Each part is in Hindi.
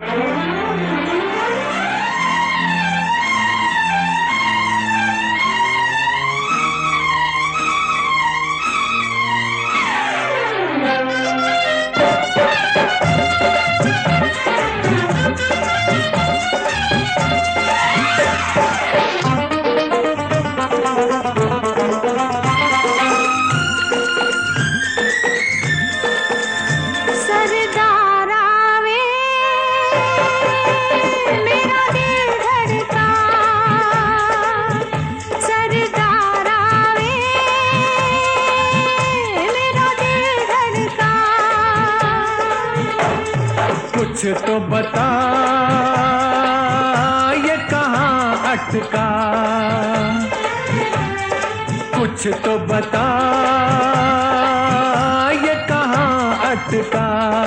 कुछ तो बता ये कहाँ अटका, कुछ तो बता ये कहाँ अटका।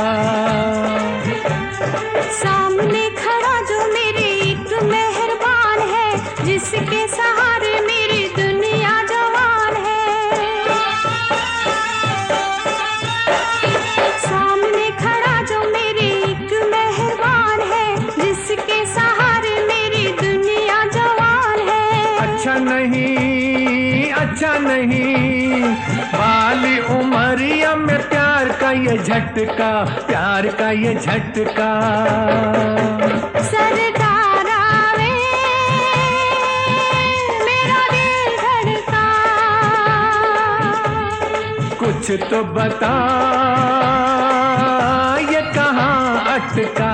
सामने खड़ा जो मेरे एक मेहरबान है, जिसके सहारे मेरी दुनिया जवान है। सामने खड़ा जो मेरे एक मेहरबान है, जिसके सहारे मेरी दुनिया जवान है। अच्छा नहीं वाली उमरिया में प्यार का ये झटका, प्यार का ये झटका। सरदार आवे मेरा दिल धड़का, कुछ तो बता ये कहाँ अटका।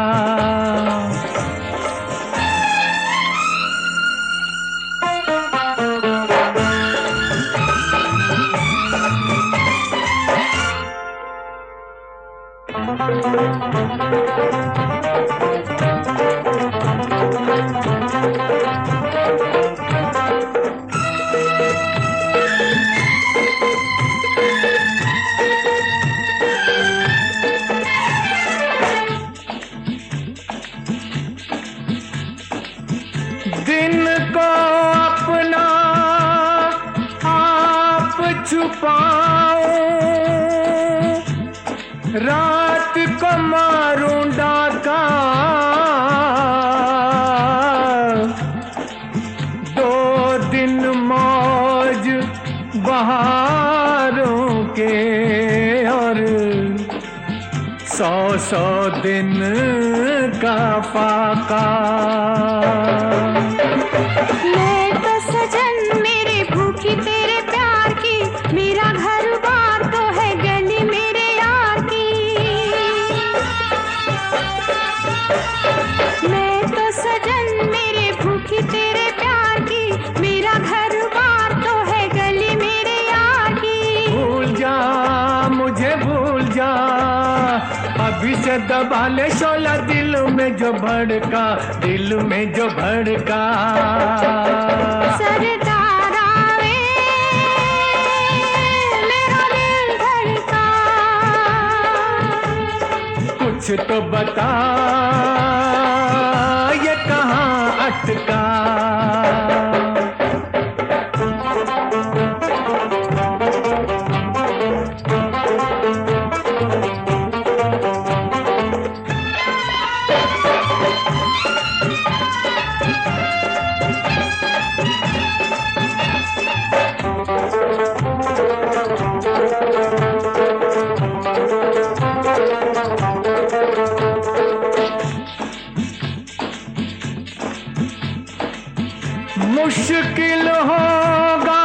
दिन को अपना आप छुपाओ, रात को मारूं डाका। दो दिन मौज बहारों के और 100 दिन का फाका। मैं तो सजन मेरे भूखी तेरे प्यार की, मेरा घर बार तो है गली मेरे यार की। मैं तो सजन मेरे भूखी तेरे प्यार की, मेरा घर बार तो है गली मेरे यार की। भूल जा मुझे भूल जा, अभी से दबा ले शोला दिल में जो भड़का, दिल में जो भड़का। सरदार आवे मेरा दिल धड़का, कुछ तो बता ये कहाँ अटका। मुश्किल होगा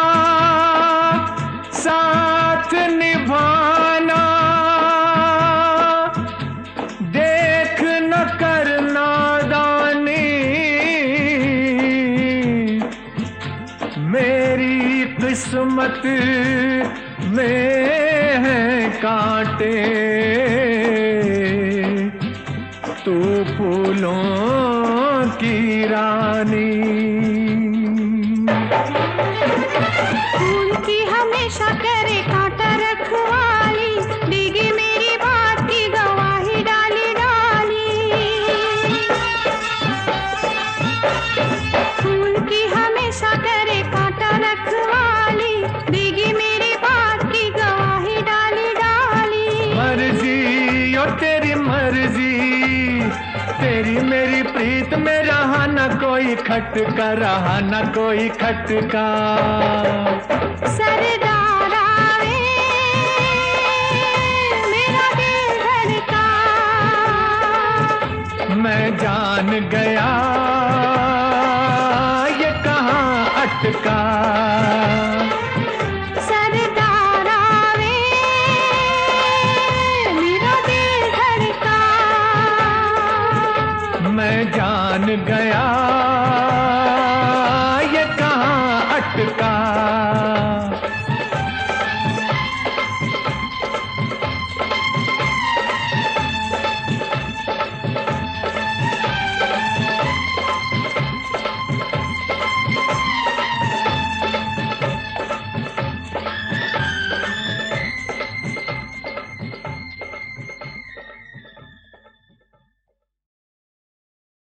साथ निभाना, देख न करना दानी। मेरी किस्मत में है कांटे, तू फूलों की रानी। फूल की हमेशा करे कांटा रखवाली, देगी मेरी बात की गवाही डाली डाली। फूल की हमेशा करे कांटा रखवाली, देगी मेरी बात की गवाही डाली डाली। मर्जी ओ तेरी मर्जी, तेरी मेरी प्रीत में रहा न कोई खटका, रहा न कोई खटका। सरदार आवे मेरा दिल धड़का, मैं जान गया ये कहाँ अटका। सरदार आवे मेरा दिल धड़का, मैं जान गया